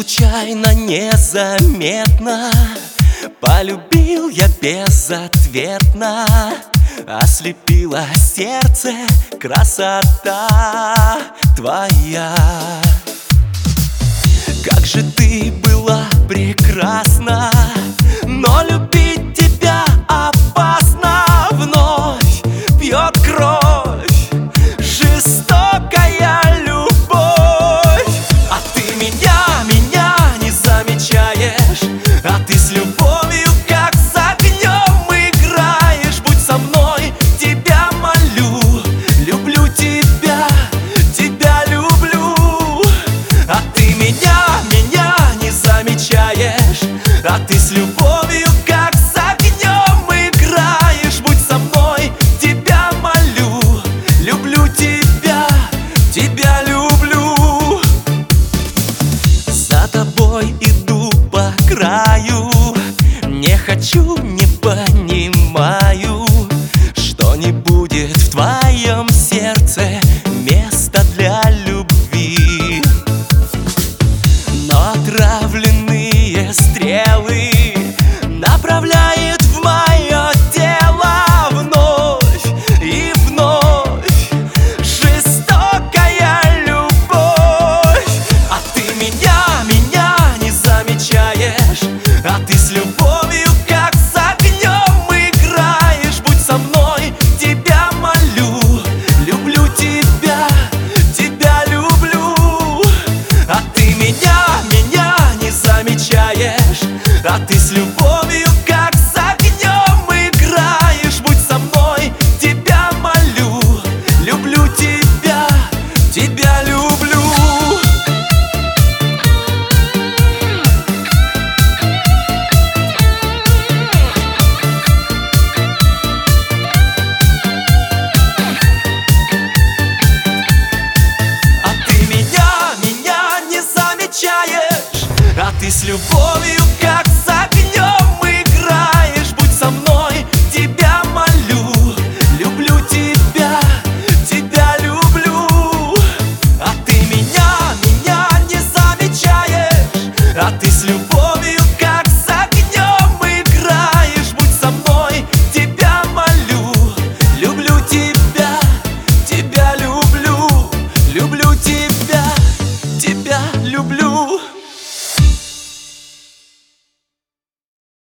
случайно, незаметно полюбил я безответно. Ослепило сердце красота твоя. Как же ты была прекрасна, но любить тебя опасно. Вновь пьет кровь жестокая любовь. А ты меня не замечаешь, а ты с любовью как с огнем играешь. Будь со мной, тебя молю, люблю тебя, тебя люблю. А ты меня не замечаешь, а ты с любовью как с огнем играешь. Будь со мной, тебя молю, люблю тебя, тебя люблю. За тобой иду по краю, не хочу, не понимаю, что не будет в твоем сердце места для любви. Но отравленные стрелы направляет в мое тело вновь и вновь жестокая любовь. А ты меня не замечаешь, а ты с любовью как с огнем играешь. Будь со мной, тебя молю, люблю тебя, тебя люблю. А ты меня не замечаешь, а ты с любовью как с огнем играешь. Будь со мной, тебя молю, люблю тебя, тебя люблю. А ты меня не замечаешь, а ты с любовью как с огнем играешь. Будь со мной, тебя молю, люблю тебя, тебя люблю. А ты меня не замечаешь, а ты с любовью как с огнем играешь. Будь со мной, тебя молю, люблю тебя, тебя люблю, люблю тебя, тебя люблю.